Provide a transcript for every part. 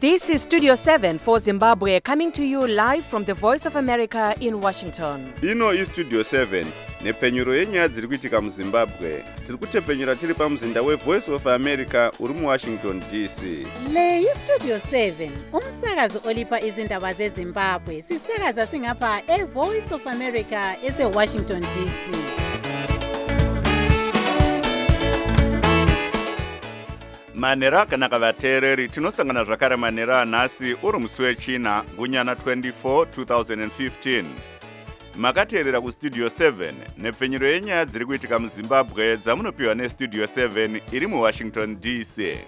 This is Studio 7 for Zimbabwe, coming to you live from the Voice of America in Washington. Ino is Studio 7, nepfenyuro yenyaya dziri kuitika muZimbabwe. Tiri kutepfenyura tiri pamuzinda weVoice of America uri muWashington DC. Le iStudio 7, umsakazo olipa izindaba zeZimbabwe. Sisakaza singapha eVoice of America eseWashington DC. Manera kana kavateereri tinosangana zvakare manera anhasi uri musi wechina gunyana 24 2015. Makateerera kuStudio 7 nepfenyuro yenyaya dziri kuitika muZimbabwe dzamunopiwa neStudio 7 iri muWashington DC.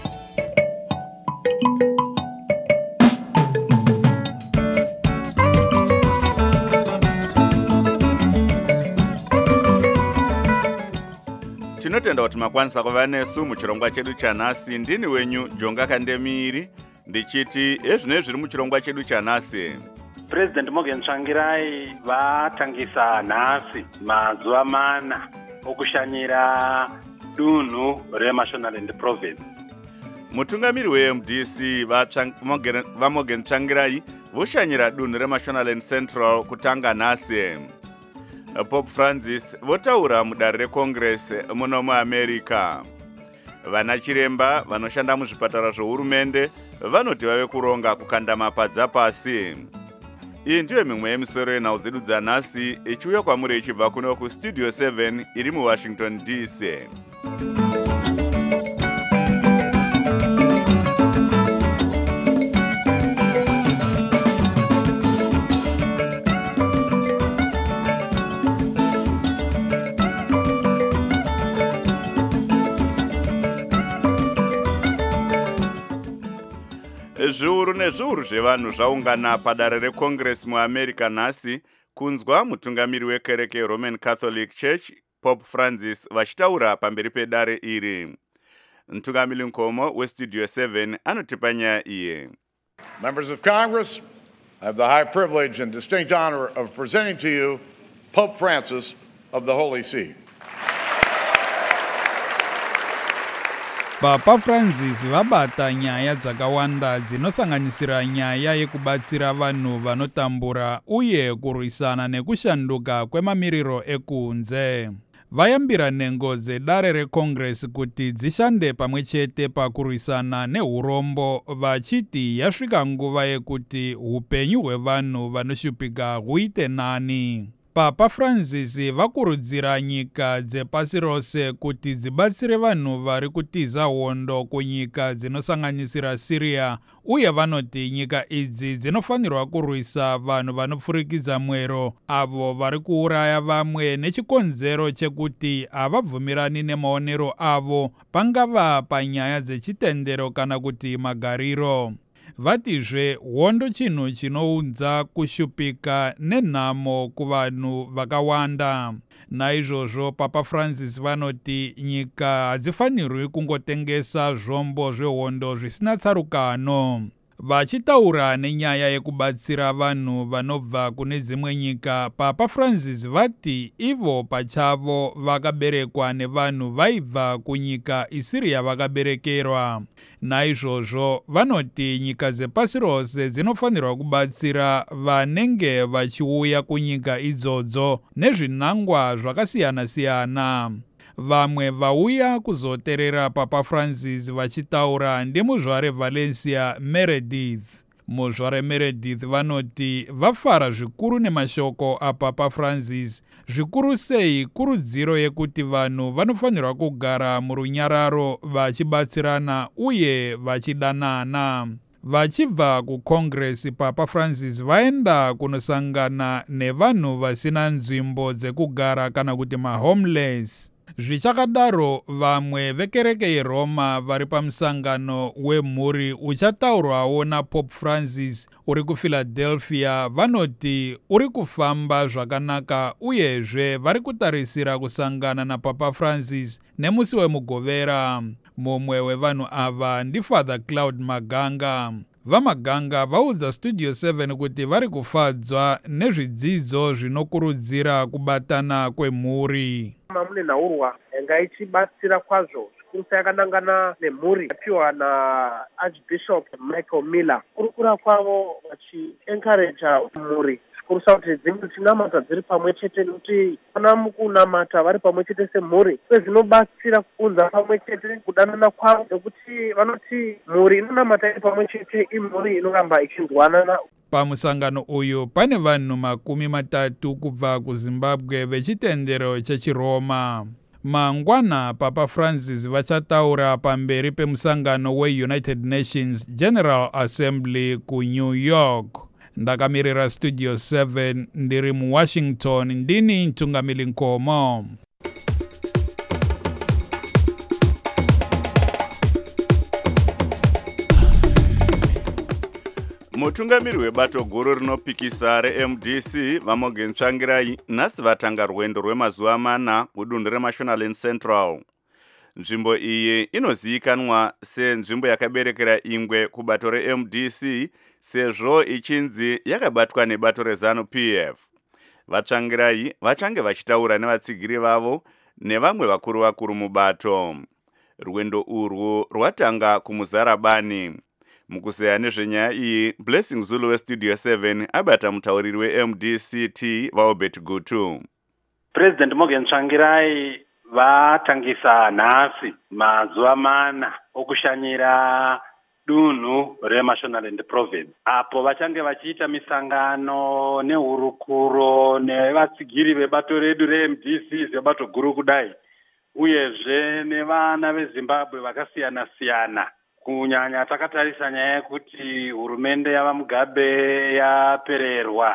Tinotenda kuti makwanisa kuva nesu muchirongwa chedu chanhasi. Ndini wenyu Jonga Kandemiri ndichiti ezvine zviri muchirongwa chedu chanhasi. President Morgan Tsvangirai vatangisa nhasi mazuva mana okushanyira dunhu reMashonaland Province. Mutungamiri weMDC vaMorgan Tsvangirai voshanyira dunhu reMashonaland Central kutanga nhasi. Pope Francis votaura mudare reCongress muno muAmerica. Vana chiremba vanoshanda muzvipatara zvohurumende vanoti vave kuronga kukanda mapadza pasi. Iyi ndiyo mimwe yemisoro yenhau dzedu dzanhasi ichiuya kwamuri ichibva kuno kuStudio 7 iri muWashington DC. Zviuru nezviuru zvevanhu zvaungana padare reCongress muAmerica nhasi kunzwa mutungamiri wekereke yeRoman Catholic Church Pope Francis vachitaura pamberi pedare iri. Mutungamiri Nkomo weStudio 7 anotipa nyaya iyi. Members of Congress, I have the high privilege and distinct honor of presenting to you Pope Francis of the Holy See. Papa Francis vabata nyaya dzakawanda dzinosanganisira nyaya yekubatsira vanhu vanotambura uye kurwisana nekushanduka kwemamiriro ekunze. Vayambira nhengo dzedare reCongress kuti dzishande pamwechete pakurwisana neurombo vachiti yasvika nguva yekuti upenyu hwevanhu vanoshupika huite nani. Papa Francis vakurudzira nyika dzepasi rose kuti dzibatsire vanhu vari kutiza hondo kunyika dzinosanganisira Syria, uye vanoti nyika idzi dzinofanirwa kurwisa vanhu vanopfurikidza mwero avo vari kuuraya vamwe nechikonzero chekuti havabvumirani nemaonero avo, pangava panyaya dzechitendero kana kuti magariro. Vatizve hondo chinhu chinounza kushupika nenhamo kuvanhu vakawanda. Naizvozvo Papa Francis vanoti nyika hadzifanirwi kungotengesa zvombo zvehondo zvisina tsarukano. Vachitaura nenyaya yekubatsira vanhu vanobva kune dzimwe nyika, Papa Francis vati ivo pachavo vakaberekwa nevanhu vaibva kunyika isiri yavakaberekerwa. Naizvozvo vanoti nyika dzepasi rose dzinofanirwa kubatsira vanenge vachiuya kunyika idzodzo nezvinangwa zvakasiyana-siyana. Vamwe vauya kuzoteerera Papa Francis vachitaura ndimuzvare Valencia Meredith. Muzvare Meredith vanoti vafara zvikuru nemashoko aPapa Francis, zvikuru sei kurudziro yekuti vanhu vanofanirwa kugara murunyararo vachibatsirana uye vachidanana. Vachibva kuCongress, Papa Francis vaenda kunosangana nevanhu vasina nzvimbo dzekugara kana kuti mahomeless. Zvichakadaro vamwe vekereke yeRoma vari pamusangano wemhuri uchataurwawo naPope Francis uri kuPhiladelphia vanoti uri kufamba zvakanaka, uyezve vari kutarisira kusangana naPapa Francis nemusi wemugovera. Mumwe wevanhu ava ndiFather Cloud Maganga. VaMaganga vaudza Studio 7 kuti vari kufadzwa nezvidzidzo zvinokurudzira kubatana kwemhuri. Mune nhaurwa yanga ichibatsira kwazvo kurusa yakanangana nemhuri yapiwa naarchbishop Michael Miller. Kurukura kwavo vachiencouragea mhuri kurusa kuti dzimwe dzinamata dziri pamwe chete, nokuti kana mukunamata vari pamwe chete semhuri zvinobatsira kuunza pamwe chete kudanana kwavo, nekuti vanoti mhuri inonamata iri pamwe chete imhuri inoramba ichinzwanana. Pamusangano uyu pane vanhu 30 kubva kuZimbabwe vechitendero chechiRoma. Mangwana Papa Francis vachataura pamberi pemusangano weUnited Nations General Assembly kuNew York. Ndakamirira Studio 7 ndiri muWashington, ndini Ntungamili Nkomo. Mutungamiri webato guru rinopikisa reMDC Vamogen Tsvangirai nhasi vatanga rwendo rwemazuva 4 kudunhu reMashonaland Central. Nzvimbo iyi inozivikanwa senzvimbo yakaberekera ingwe kubato reMDC sezvo ichinzi yakabatwa nebato reZANU-PF. Vatsvangirai vachange vachitaura nevatsigiri vavo nevamwe vakuru mubato. Rwendo urwu rwatanga kuMuzarabani. Mukuseya nezvenyaya iyi, Blessing Zulu weStudio 7 abata mutauriri weMDCT vaObert Gutu. President Morgan Tsvangirai vatangisa nhasi mazuva 4 okushanyira dunhu reMashonaland Province, apo vachange vachiita misangano nehurukuro nevatsigiri vebato redu reMDC vebato guru kudai, uyezve nevana veZimbabwe vakasiyana siyana. Kunyanya takatarisa nyaya yekuti hurumende yava Mugabe yapererwa,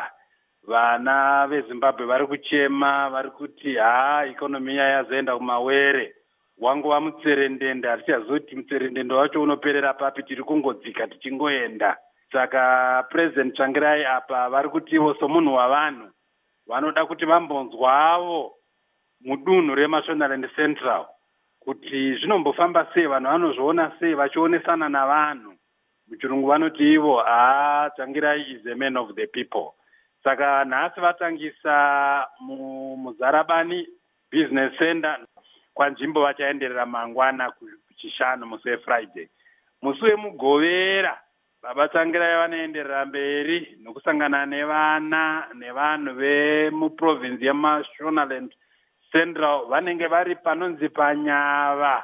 vana veZimbabwe vari kuchema, vari kuti ikonomi yazoenda kumawere, wangova mutserendende, hatichazoti mutserendende wacho unoperera papi, tiri kungodzika tichingoenda. Saka President Tsvangirai apa vari kutiwo somunhu wavanhu vanoda kuti vambonzwavo mudunhu reMashonaland Central kuti zvinombofamba sei, vanhu vanozviona sei vachionesana navanhu. Muchirungu vanoti ivo Tsvangirai is a man of the people. Saka nhasi vatangisa muZarabani Business Center, kwanzvimbo vachaenderera mangwana kuchishanu musi weFriday. Musi weMugovera Baba Tsvangirai vanoenderera mberi nokusangana nevana nevanhu vemuprovince yeMashonaland Central, vanenge vari panonzi panyava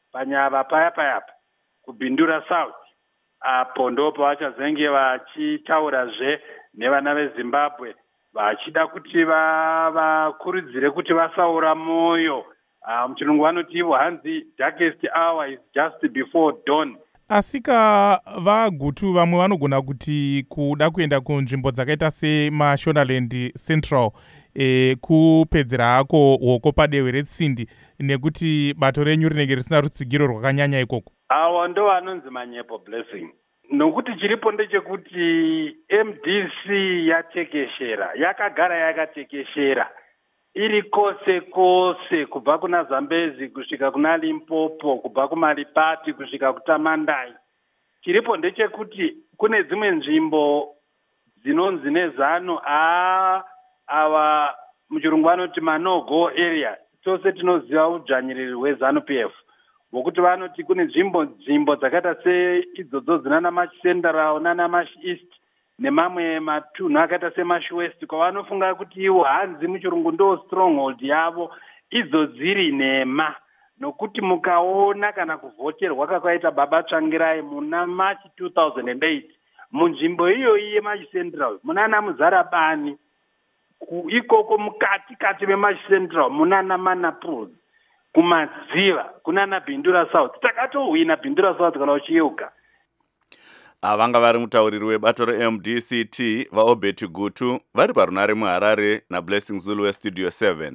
paya kuBindura South. Apo ndopo vachazenge vachitaurazve nevana veZimbabwe vachida kuti vakurudzire kuti vasaura moyo. Muchirungu vanoti ivo hanzi darkest hour is just before dawn. Asika vaGutu vamwe vanogona kuti kuda kuenda kunzvimbo dzakaita seMashonaland Central kupedzera hako hoko padehwe retsindi, nekuti bato renyu rinenge risina rutsigiro rwakanyanya ikoko. Awa ndo vanonzi manyepo Blessing. Nokuti chiripo ndechekuti MDC yatekeshera, yakagara yakatekeshera iri kose kubva kuna Zambezi kusvika kuna Limpopo, kubva kuMaripati kusvika kuTamandai. Chiripo ndechekuti kune dzimwe nzvimbo dzinonzi neZANU ava muchirungu vanoti no-go area, tose tinoziva udzvanyiriri hweZANU-PF, vokuti vanoti kune nzvimbo dzakaita seidzodzo dzinana March Central nana March East nemamwe matunhu akaita seMarch West, kwavanofunga kuti ivo hanzi muchirungu ndo stronghold yavo idzo dziri nhema. Nokuti mukaona kana kuvhoterwa kwakaita Baba Tsvangirai muna March 2008 munzvimbo iyoyi yeMarch Central munana Muzarabani, ikoko mukati meMarch Central munana Manaples, kumadziva kunana Bindura South. Takatohwina Bindura South kana uchiyeuka. Vanga vari mutauriri webato reMDCT vaObert Gutu vari parunare muHarare naBlessing Zulu weStudio 7.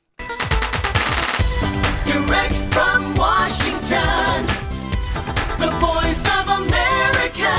Direct from Washington, the voice of America,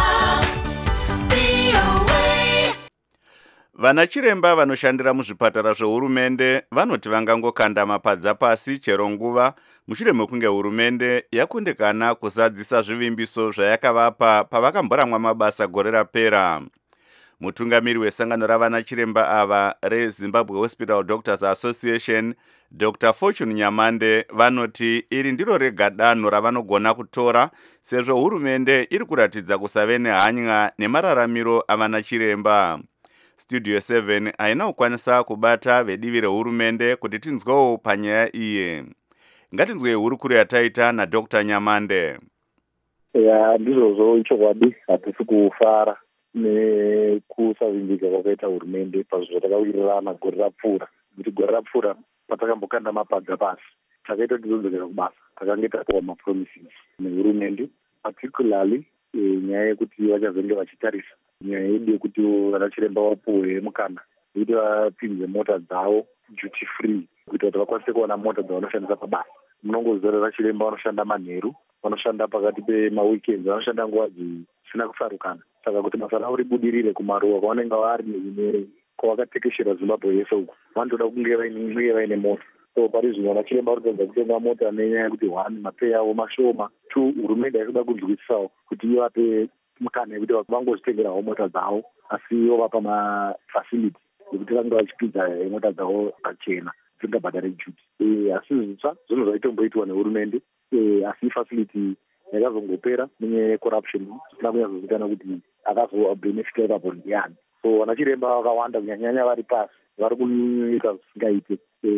VOA. Vanachiremba vanoshandira muzvipatara zvehurumende vanoti vangangokanda mapadza pasi chero nguva mushure mekunge hurumende yakundikana kuzadzisa zvivimbiso zvayakavapa pavakamboramwa mabasa gore rapera. Mutungamiri wesangano ravana chiremba ava reZimbabwe Hospital Doctors Association, Dr. Fortune Nyamande, vanoti iri ndiro rega danho ravanogona kutora sezvo hurumende iri kuratidza kusave nehanya nemararamiro avana chiremba. Studio 7 haina kukwanisa kubata vedivi rehurumende kuti tinzwewo panyaya iyi. Ngatinzwe hurukuru yataita naDr. Nyamande. Ndizvozvo ichokwadi, hatisi kufara nekusavimbika kwakaita hurumende pazvo zvatakawirirana gore rapfuura. Kuti gore rapfuura patakambokanda mapadza pasi, takaita tizodzokera kubasa, takange tapiwa mapromises nehurumende, particularly nyaya yekuti vachazenge vachitarisa nyaya yedu yekuti vanachiremba vapuwe mukana kuti vapinze mota dzavo duty free, kuita kuti vakwanise kuwana mota dzavanoshandisa pabasa. Munongozora vachiremba vanoshanda manheru, vanoshanda pakati pemaweekends, vanoshanda nguva dzisina kusarukana. Saka kuti basa ravo ribudirire kumaruwa kwavanenge vari kwavakatekeshera Zimbabwe yese uku, vanotoda kunge vaine mota. So pari zvino vanachiremba varikuedza kutenga mota nenyaya yekuti 1 mapei avo mashoma, 2 hurumende yaikuda kunzwisisawo kuti ivape mukana yekuti vangozvitengerawo mota dzavo, asi vovapa mafacility yekuti vange vachipidza mota dzavo pachena dzingabhadhare duty. Asi zvitsva zvinhu zvaitomboitwa nehurumende, asi facility yakazongopera nenyaya yecorruption zvisina kunyatsozikana kuti akazobenefita ipapo ndiani. So vanachiremba vakawanda kunyanyanya vari pasi vari kunyika zvisingaite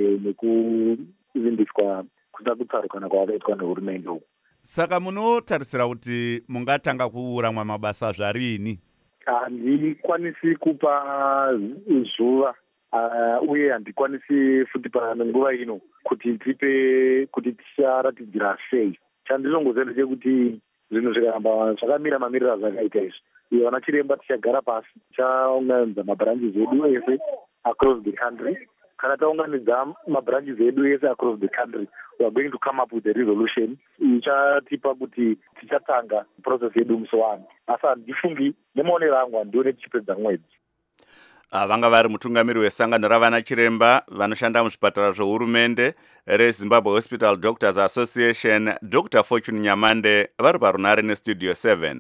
nekuvimbiswa kusina kutsarukana kwavakaitwa nehurumende uku. Saka munotarisira kuti mungatanga kuuramwa mabasa zvarini? Handikwanisi kupa zuva uye handikwanisi futi panguva ino kuti ticharatidzira sei. Chandinongoziva ndechekuti zvinhu zvikaramba zvakamira mamiriro azvakaita izvi, vanachiremba tichagara pasi, tichaunganidza mabranches edu ese across the country. Kana taunganidza mabranches edu ese across the country, we are going to come up with a resolution ichatipa kuti tichatanga process yedu musi wano. Asi handifungi nemaonero angu handione tichipedza mwedzi. Vanga vari mutungamiri wesangano ravana chiremba vanoshanda muzvipatara zvehurumende reZimbabwe Hospital Doctors Association, Dr. Fortune Nyamande, vari parunare neStudio 7.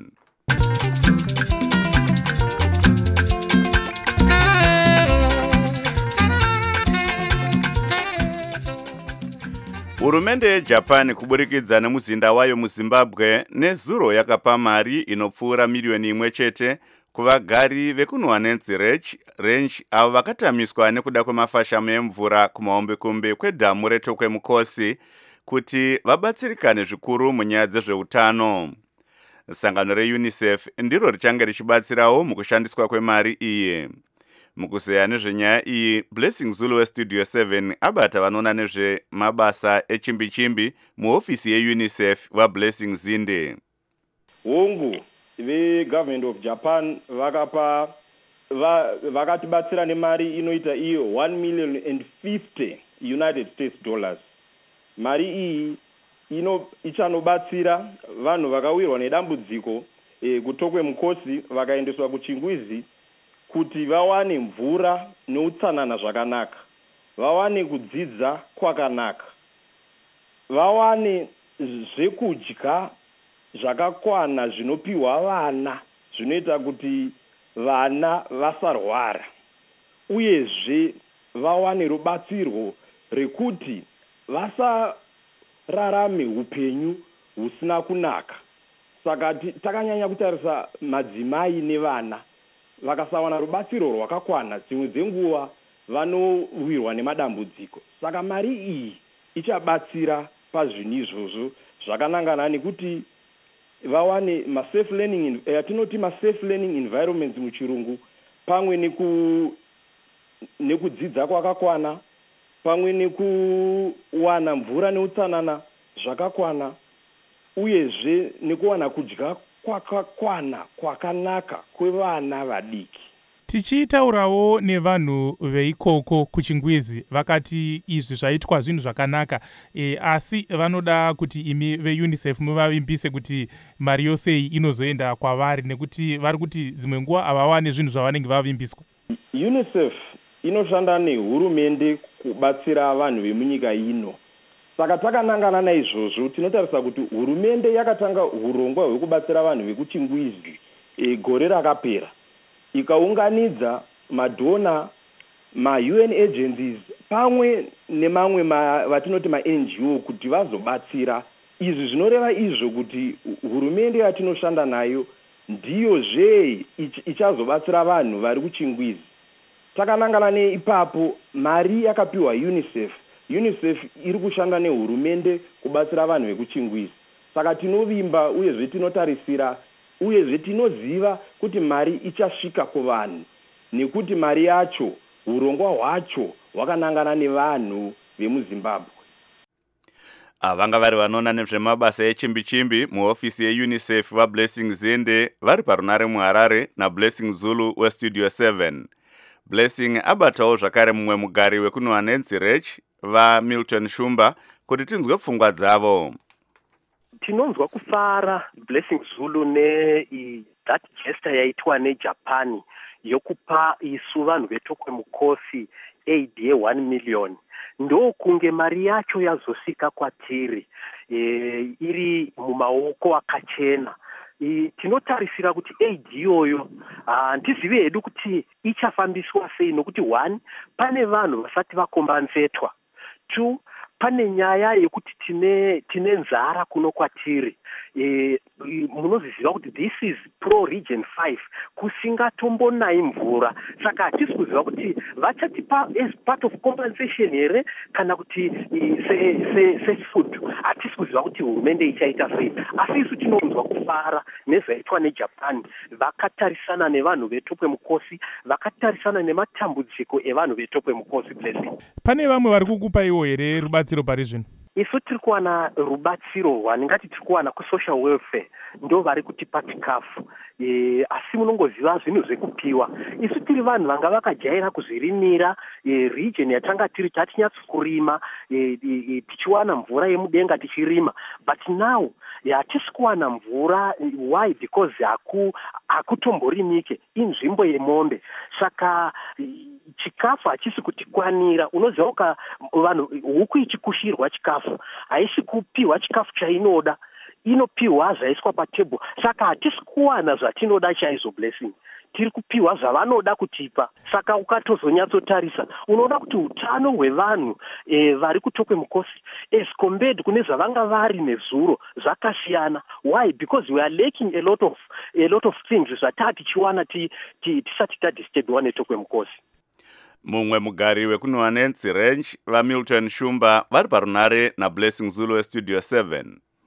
Hurumende yeJapan kuburikidza nemuzinda wayo muZimbabwe nezuro yakapa mari inopfuura miliyoni 1 chete kuvagari vekunwanenzi range avo vakatamiswa nekuda kwemafashamo emvura kumahombekombe kwedhamu reTokwe Mukosi kuti vabatsirikane zvikuru munyaya dzezveutano. Sangano reUNICEF ndiro richange richibatsirawo mukushandiswa kwemari iyi. Mukuzeya nezvenyaya iyi, Blessing Zulu weStudio 7 abata vanoona nezvemabasa echimbi-chimbi muhofisi yeUNICEF vaBlessing Zinde. Hongu vegovernment of Japan vakatibatsira nemari inoita iyo $1,050,000 United States dollars. Mari iyi ichanobatsira vanhu vakawirwa nedambudziko kuTokwe Mukosi vakaendeswa kuChingwizi kuti vawane mvura neutsanana zvakanaka, vawane kudzidza kwakanaka, vawane zvekudya zvakakwana zvinopiwa vana zvinoita kuti vana vasarwara, uyezve vawane rubatsirwo rekuti vasararame upenyu husina kunaka. Saka takanyanya kutarisa madzimai nevana vakasawana rubatsiro rwakakwana, dzimwe dzenguva vanowirwa nemadambudziko. Saka mari iyi ichabatsira pazvinhu izvozvo zvakanangana nekuti vawane yatinoti safe learning environments muchirungu, pamwe nekudzidza kwakakwana, pamwe nekuwana mvura neutsanana zvakakwana, uyezve nekuwana kudya kwakakwana kwakanaka kwevana vadiki. Tichitaurawo nevanhu veikoko kuChingwizi vakati izvi zvaitwa zvinhu zvakanaka, asi vanoda kuti imi veUNICEF muvavimbise kuti mari yose iyi inozoenda kwavari, nekuti vari kuti dzimwe nguva havawane zvinhu zvavanenge vavimbiswa. UNICEF inoshanda nehurumende kubatsira vanhu vemunyika ino. Saka takanangana naizvozvo tinotarisa kuti hurumende yakatanga urongwa hwekubatsira vanhu vekuChingwizi gore rakapera. ikaunganidza madhona, ma-UN agencies pamwe nemamwe vatinoti ma-NGO kuti vazobatsira. Izvi zvinoreva izvo kuti hurumende yatinoshanda nayo ndiyozve ichazobatsira vanhu vari kuchingwizi. Takanangana neipapo mari yakapiwa UNICEF iri kushanda nehurumende kubatsira vanhu vekuchingwizi. Saka tinovimba uyezve tinotarisira uyezve tinoziva kuti mari ichasvika kuvanhu nekuti mari yacho urongwa hwacho hwakanangana nevanhu vemuZimbabwe. Vanga vari vanoona nezvemabasa echimbi-chimbi muhofisi yeUNICEF vaBlessing Zende vari parunare muHarare naBlessing Zulu weStudio 7. Blessing abatawo zvakare mumwe mugari wekuNoa Nancy Rech vaMilton Shumba kuti tinzwe pfungwa dzavo. Tinonzwa kufara Blessing Zulu that gesture yaitwa neJapan yokupa isu vanhu vetokwemukosi aid ye1 million. Ndokunge mari yacho yazosvika kwatiri iri mumaoko akachena. Tinotarisira kuti aid iyoyo ndizive hedu kuti ichafambiswa sei nokuti 1 pane vanhu vasati vakombanzetwa, 2 pane nyaya yekuti tine nzara kuno kwatiri. Munoziva kuti this is pro region 5 kusingatombonayi mvura, saka hatisi kuziva kuti vachatipa as part of compensation here kana kuti sefood. Hatisi kuziva kuti hurumende ichaita sei, asi isu tinonzwa kufara nezvaitwa neJapan. Vakatarisana nevanhu vetokwemukosi, vakatarisana nematambudziko evanhu vetokwemukosi. Blessing, pane vamwe vari kukupaiwo here rubatsiro pari zvino? Isu tiri kuwana rubatsiro waningati tiri kuwana kusocial welfare, ndo vari kutipa chikafu. Asi munongoziva zvinhu zvekupiwa. Isu tiri vanhu vanga vakajaira kuzvirimira region yatanga tiri tatinyatsokurima tichiwana mvura yemudenga tichirima, but now hatisi kuwana mvura. Why? Because hakutomborimike inzvimbo yemombe, saka chikafu hachisi kutikwanira. Unoziva vanhu huku ichikushirwa chikafu haisi kupiwa chikafu chainoda, inopiwa zvaiswa patebho. Saka hatisi kuwana zvatinoda chaizvo. Blessing, tiri kupiwa zvavanoda kutipa. Saka ukatozonyatsotarisa unoona kuti utano hwevanhu vari kutokwemukosi as compared kune zvavanga vari nezuro zvakasiyana. Why? Because we are lacking a lot of things zvataa tichiwana tisati tadisturbwa netokwemukosi. Mumwe mugari wekuNoa Nancy Rech vaMilton Shumba vari parunare naBlessing Zulu weStudio 7.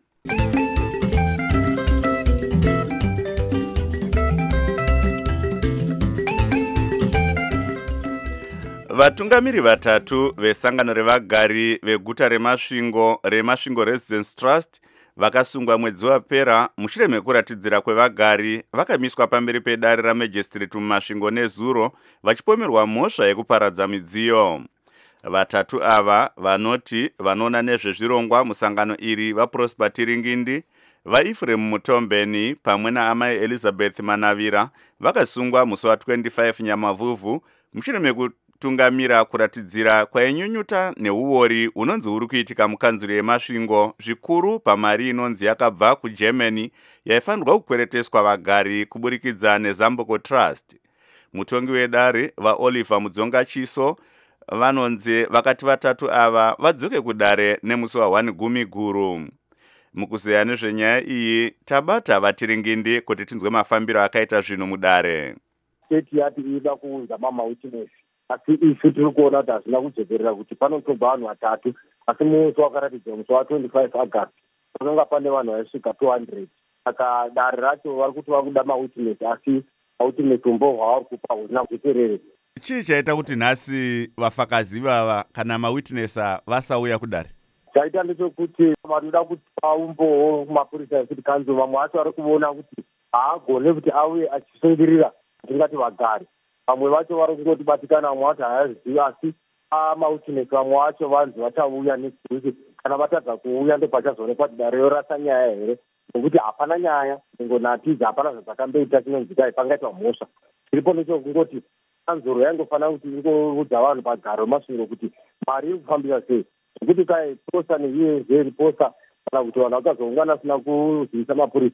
Vatungamiri vatatu vesangano revagari veguta reMasvingo Residence Trust vakasungwa mwedzi wapera mushure mekuratidzira kwevagari vakamiswa pamberi pedare ramajistrate muMasvingo nezuro vachipomerwa mhosva yekuparadza midziyo. Vatatu ava vanoti vanoona nezvezvirongwa musangano iri vaProsper Tiringindi, vaEphraim Mutombeni pamwe naamai Elizabeth Manavira vakasungwa musi wa25 Nyamavhuvhu mushure mekutungamira kuratidzira kwainyunyuta neuori unonzi uri kuitika mukanzuro yeMasvingo, zvikuru pamari inonzi yakabva kuGermany yaifanirwa kukwereteswa vagari kuburikidza neZambuko Trust. Mutongi wedare vaOliver Mudzonga Chiso vanonzi vakati vatatu ava vadzoke kudare nemusi wa1 Gumiguru. Mukuzeya nezvenyaya iyi tabata vaTiringindi kuti tinzwe mafambiro akaita zvinhu mudare. State yati ida kuunza mawitness, asi isu tiri kuona kuti hazvina kudzokerera kuti panotobva vanhu vatatu, asi musi wakaratidza musi wa25 August panonga pane vanhu vaisvika 200. Saka dare racho vari kuti vakuda mawitness, asi mawitness umbo hwavari kupa husina kuterere. Chii chaita kuti nhasi vafakazi vava kana mawitnessa vasauya kudare? Chaita ndechekuti vanoda kuti vaumbowo kumapurisa ekuti kanzo, vamwe vacho vari kuona kuti haagone kuti auye achisungirira tingati vagari. Vamwe vacho vari kungoti batikana, vamwe vacho hayazivi, asi mawitness vamwe vacho vanzi vachauya next kana vatadza kuuya ndopachazoonekwa kuti dare yorasa nyaya here, nokuti hapana nyaya ingonatiza, hapana zvadzakamboita chinonzi dai pangaitwa mhosva. Zviripo nechokungoti kanzuro yaingofanira kuti ingoudza vanhu pagaro reMasvingo kuti mari iri kufambira sei, nokuti kai posta neUSA riposta kana kuti vanhu vakazoungana asina kuzivisa mapurisa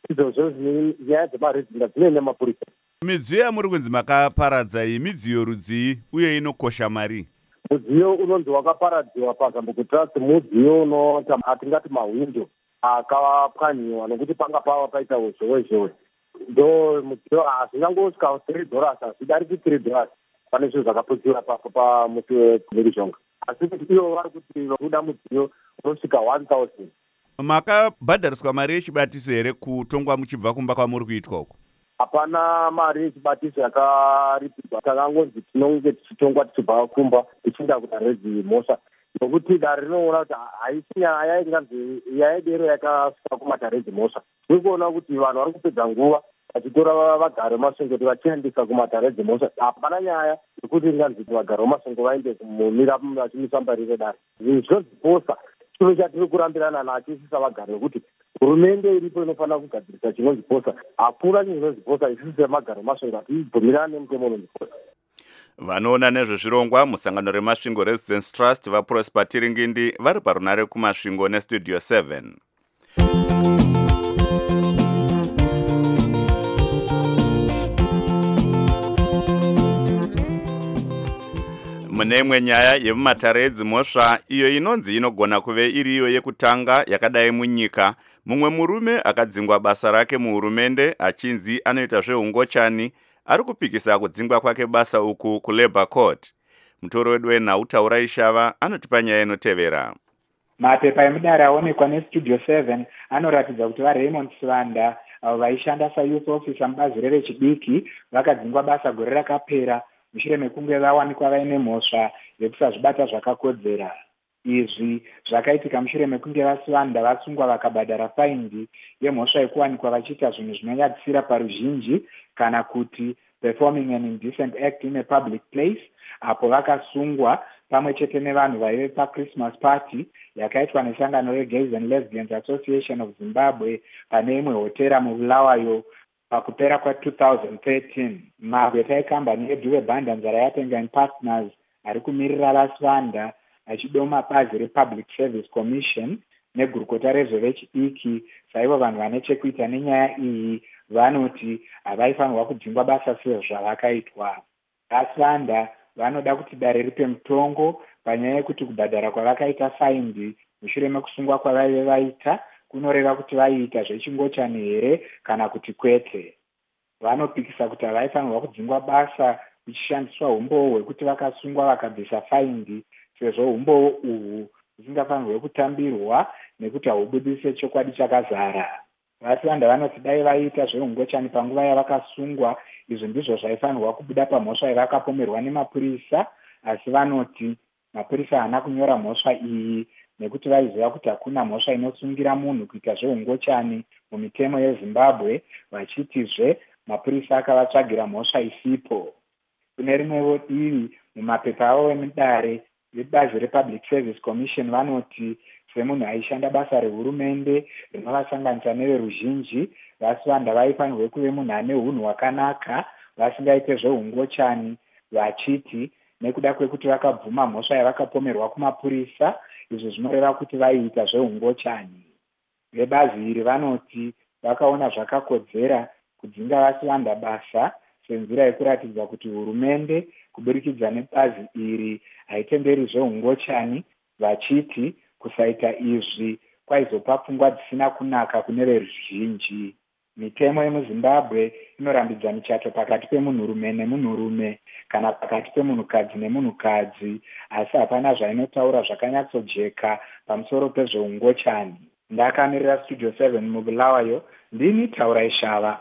izvozvo nyaya dzemaredzinga dzine nemapurisa. Midziyo yamuri kunzi makaparadza iyi midziyo rudzii uye inokosha mari? Mudziyo unonzi wakaparadziwa pazambukutrust mudziyo unoita atingati mahwindo akapwanyiwa nokuti panga pava paita uzhowe ndo mudziyo hazvinyangosvika $3 hazvidariki $3 pane zvinhu zvakaputsiwa papo pamuti wemhirizhonga, asi kuti ivo vari kuti vakuda mudziyo unosvika 1000. Makabhadhariswa mari yechibatiso here kutongwa muchibva kumba kwamuri kuitwa uko? Hapana mari yechibatiso yakaripirwa, takangonzi tinonge tichitongwa tichibva kumba tichienda kuDaredzi Mhosva, nokuti dare rinoona kuti haisi nyaya inganzi yaidero yakasvika kumaDaredzi Mhosva. Tiri kuona kuti vanhu vari kupedza nguva vachitora vagari vemasvingo vachiendesa kumaDaredzi Mhosva. Hapana nyaya yekuti inganzi vagari vemasvingo vaende kumira vachimisa mbarire dare. Zvinonziposa chiro chatiri kurambirana nacho isisa vagari vekuti hurumende iripo inofanira kugadzirisa chinonziposa. Hakuna chinhu chinonziposa, isusu semagari emasvingo hatibvumirani nemutemo unonziposa. Vanoona nezvezvirongwa musangano remasvingo Residence Trust vaProsper Tiringindi vari parunare kumasvingo neStudio 7. Mune imwe nyaya yemuMataredzi Mhosva iyo inonzi inogona kuve iriyo yekutanga yakadai munyika, mumwe murume akadzingwa basa rake muhurumende achinzi anoita zveungochani ari kupikisa kudzingwa kwake basa uku kuLabour Court. Mutoro wedu wenhau Taurai Shava anotipa nyaya inotevera. Mapepa emudare aonekwa neStudio 7 anoratidza kuti vaRaymond Svanda avo vaishanda sayouth officer mubazi revechidiki vakadzingwa basa gore rakapera mushure mekunge vawanikwa vaine mhosva yekusazvibata zvakakodzera. Izvi zvakaitika mushure mekunge vaSvanda vasungwa vakabhadhara faindi yemhosva yekuwanikwa vachiita zvinhu zvinonyadzisira paruzhinji kana kuti performing an indecent act in a public place, apo vakasungwa pamwe chete nevanhu vaive paChristmas party yakaitwa nesangano reGays and Lesbians Association of Zimbabwe pane imwe hotera muBulawayo pakupera kwa2013. Magweta ekambani yeDuve Bhandanzara yatenga Partners ari kumirira vaSvanda achidoma bazi rePublic Service Commission negurukota rezvevechidiki saivo vanhu vane chekuita nenyaya iyi vanoti havaifanirwa kudzingwa basa sezvavakaitwa. vaSvanda vanoda kuti dare ripe mutongo panyaya yekuti kubhadhara kwavakaita faindi mushure mekusungwa kwavaive vaita kunoreva kuti vaiita zvechingochani here kana kuti kwete. Vanopikisa kuti havaifanirwa kudzingwa basa kuchishandiswa umbowo hwekuti vakasungwa vakabvisa faindi, sezvo umbowo uhu husingafanirwe kutambirwa nekuti haubudise chokwadi chakazara. vaSvanda vanoti dai vaiita zveungochani panguva yavakasungwa, izvi ndizvo zvaifanirwa kubuda pamhosva yavakapomerwa nemapurisa, asi vanoti mapurisa haana kunyora mhosva iyi nekuti vaiziva kuti hakuna mhosva inosungira munhu kuita zveungochani mumitemo yeZimbabwe, vachitizve mapurisa akavatsvagira mhosva isipo. Kune rimwewo divi mumapepa avo emudare vebazi rePublic Service Commission vanoti semunhu aishanda basa rehurumende rinovasanganisa neveruzhinji, vaSvanda vaifanirwe kuve munhu ane unhu hwakanaka vasingaite zveungochani, vachiti nekuda kwekuti vakabvuma mhosva yavakapomerwa kumapurisa, izvo zvinoreva kuti vaiita zveungochani. Vebazi iri vanoti vakaona zvakakodzera kudzinga vaSvanda basa senzira yekuratidza kuti hurumende kuburikidza nebazi iri haitenderi zveungochani, vachiti kusaita izvi kwaizopa pfungwa dzisina kunaka kune veruzhinji. Mitemo yemuZimbabwe inorambidza michato pakati pemunhurume nemunhurume kana pakati pemunhukadzi nemunhukadzi, asi hapana zvainotaura zvakanyatsojeka pamusoro pezveungochani. Ndakamirira Studio 7 muBulawayo, ndini Taurai Shava.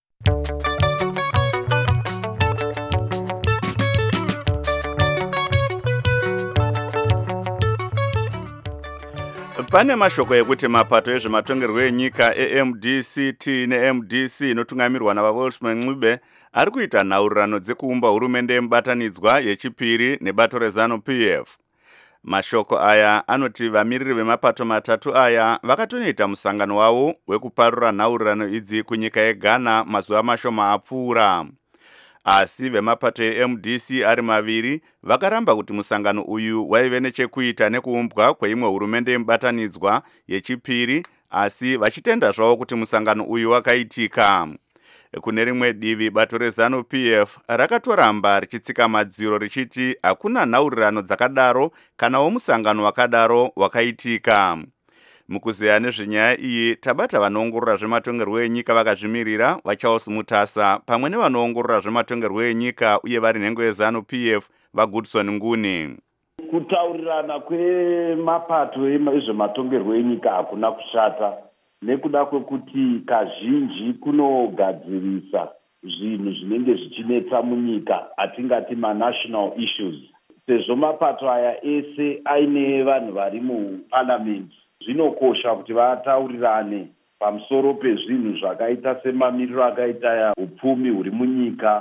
Pane mashoko ekuti mapato ezvematongerwo enyika eMDCT neMDC inotungamirwa navaWelshman Ncube ari kuita nhaurirano dzekuumba hurumende yemubatanidzwa yechipiri nebato reZANU-PF. Mashoko aya anoti vamiriri vemapato matatu aya vakatonoita musangano wavo wekuparura nhaurirano idzi kunyika yeGhana mazuva mashoma apfuura. asi vemapato eMDC ari maviri vakaramba kuti musangano uyu waive nechekuita nekuumbwa kweimwe hurumende yemubatanidzwa yechipiri, asi vachitenda zvavo kuti musangano uyu wakaitika. Kune rimwe divi bato reZANU-PF rakatoramba richitsika madziro richiti hakuna nhaurirano dzakadaro kanawo musangano wakadaro wakaitika. Mukuzeya nezvenyaya iyi tabata vanoongorora zvematongerwo enyika vakazvimirira vaCharles Mutasa pamwe nevanoongorora zvematongerwo enyika uye vari nhengo yeZANU-PF vaGoodson Nguni. Kutaurirana kwemapato ezvematongerwo enyika hakuna kushata nekuda kwekuti kazhinji kunogadzirisa zvinhu zvinenge zvichinetsa munyika atingati manational issues. Sezvo mapato aya ese aine vanhu vari muparliamendi, zvinokosha kuti vataurirane pamusoro pezvinhu zvakaita semamiriro akaita upfumi huri munyika,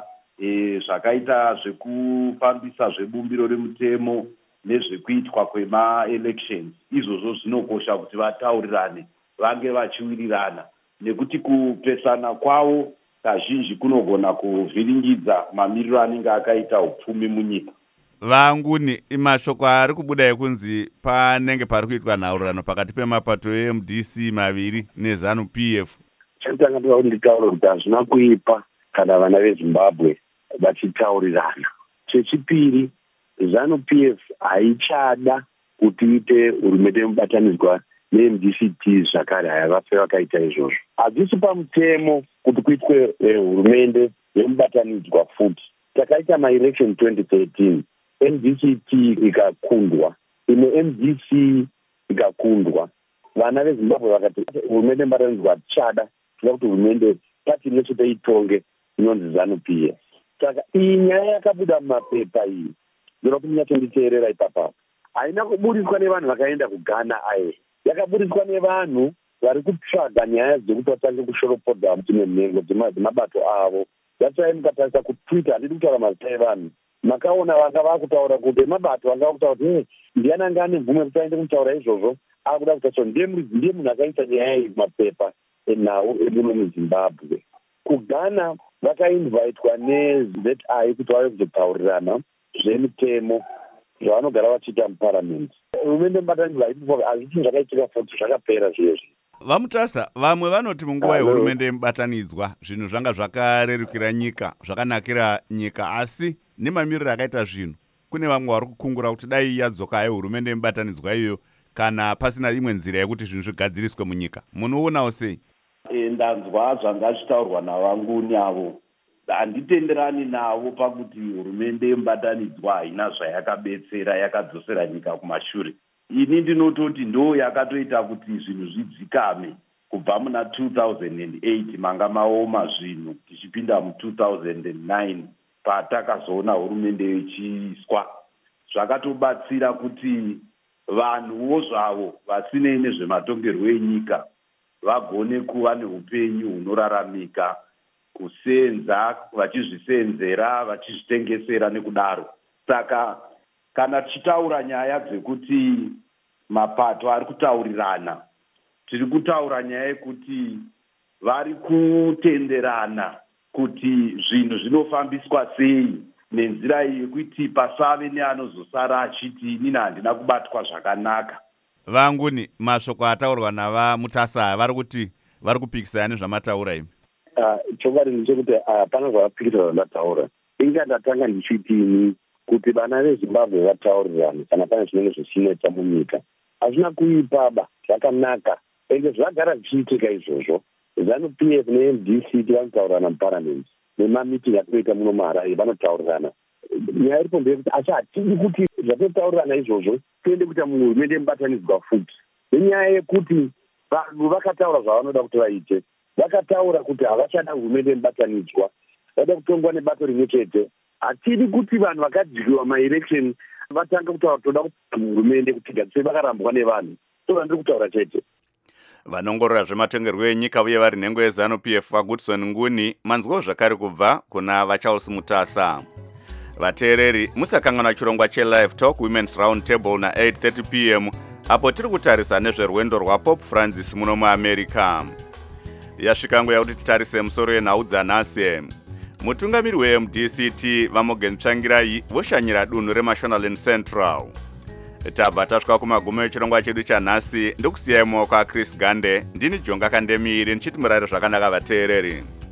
zvakaita zvekufambisa zvebumbiro remutemo nezvekuitwa kwema-elections. Izvozvo zvinokosha kuti vataurirane vange vachiwirirana, nekuti kupesana kwavo kazhinji kunogona kuvhiringidza mamiriro anenge akaita upfumi munyika. Vanguni, mashoko ari kubuda ekunzi panenge pari kuitwa nhaurirano pakati pemapato eMDC maviri neZANU-PF. Chanditanga ndoda kuti nditaure kuti hazvina kuipa kana vana veZimbabwe vachitaurirana. Chechipiri, ZANU-PF haichada kuti iite hurumende yemubatanidzwa neMDC zvakare hayavafe vakaita izvozvo. Hazvisi pamutemo kuti kuitwe hurumende yemubatanidzwa futi. Takaita maelection 2013, MDC ikakundwa, imwe MDC ikakundwa. Vana veZimbabwe vakati hurumende yemubatanidzwa hatichada, toda kuti hurumende pati nechete itonge inonzi ZANU-PF. Saka iyi nyaya yakabuda mumapepa iyi, ndoda kuti munyatonditeerera ipapapo. Haina kuburiswa nevanhu vakaenda kuGhana aye. Yakaburiswa nevanhu vari kutsvaga nyaya dzekuti vatange kushoropodza dzimwe nhengo dzemabato avo. That's why mukatarisa kuTwitter, handidi kutaura mazita evanhu, makaona vanga vakutaura kuti mabato vanga vakutaura kuti ndiani anga ane mvumo kuti aende kutaura izvozvo, akuda kutaura ndiye munhu akaita nyaya iyi mapepa enhau emuno muZimbabwe. kuGhana vakainvaitwa neZI kuti vauye kuzotaurirana zvemitemo zvavanogara vachiita muparamendi. Hurumende yemubatanidzwa hazviti zvakaitika futi, zvakapera zvezvi. Vamutasa, vamwe vanoti munguva yehurumende yemubatanidzwa zvinhu zvanga zvakarerukira nyika, zvakanakira nyika, asi nemamiriro akaita zvinhu kune vamwe vari kukungura kuti dai yadzoka yehurumende yemubatanidzwa iyoyo kana pasina imwe nzira yekuti zvinhu zvigadziriswe munyika. Munoonawo sei? Ndanzwa zvanga zvitaurwa navanguni avo. Handitenderani navo pakuti hurumende yemubatanidzwa haina zvayakabetsera, yakadzosera nyika kumashure. Ini ndinototi ndo yakatoita kuti zvinhu zvidzikame kubva muna 2008 manga maoma zvinhu tichipinda mu2009 patakazoona hurumende ichiiswa. Zvakatobatsira kuti vanhuwo zvavo vasinei nezvematongerwo enyika vagone kuva neupenyu hunoraramika, kusenza vachizvisenzera, vachizvitengesera nekudaro. Saka kana tichitaura nyaya dzekuti mapato ari kutaurirana, tiri kutaura nyaya yekuti vari kutenderana kuti zvinhu zvinofambiswa sei, nenzira iyi yekuti pasave neanozosara achiti inini handina kubatwa zvakanaka. Vanguni, mashoko ataurwa navaMutasa vari kuti vari kupikisana nezvamataura imi. Chokwadi ndechekuti hapana zvavapikisa zvandataura. Inga ndatanga ndichitini kuti vana veZimbabwe vataurirane kana pane zvinenge zvichinetsa munyika. Hazvina kuipaba, zvakanaka. Ende zvagara zvichiitika izvozvo. ZANU-PF neMDC vanotaurirana muparamendi. Nemamitingi atinoita muno muHarare vanotaurirana. Nyaya iripo ndeyekuti asi hatidi kuti zvatotaurirana izvozvo tiende kuita hurumende yemubatanidzwa futi. Nenyaya yekuti vanhu vakataura zvavanoda kuti vaite. Vakataura kuti havachada hurumende yemubatanidzwa, vada kutongwa nebato rimwe chete. Hatidi kuti vanhu vakadyiwa maelection vatange kutaura toda kuti hurumende kuti gadzise vakarambwa nevanhu. Ndiri kutaura chete. Vanongorora zvematongerwo enyika uye vari nhengo yeZANU-PF vaGoodson Nguni, manzwawo zvakare kubva kuna vaCharles Mutasa. Vateereri, musakanganwa chirongwa cheLive Talk Women's Round Table na 8:30 p.m. apo tiri kutarisa nezverwendo rwaPope Francis muno muAmerica. Yasvika nguva yakuti titarise musoro yenhau dzanhasi. mutungamiri weMDCT Vamogen Tsvangirai voshanyira dunhu reMashonaland Central. Tabva tasvika kumagumo echirongwa chedu chanhasi ndokusiyai mumaoko aChris Gande. Ndini Jonga Kandemiri ndichiti murare zvakanaka vateereri.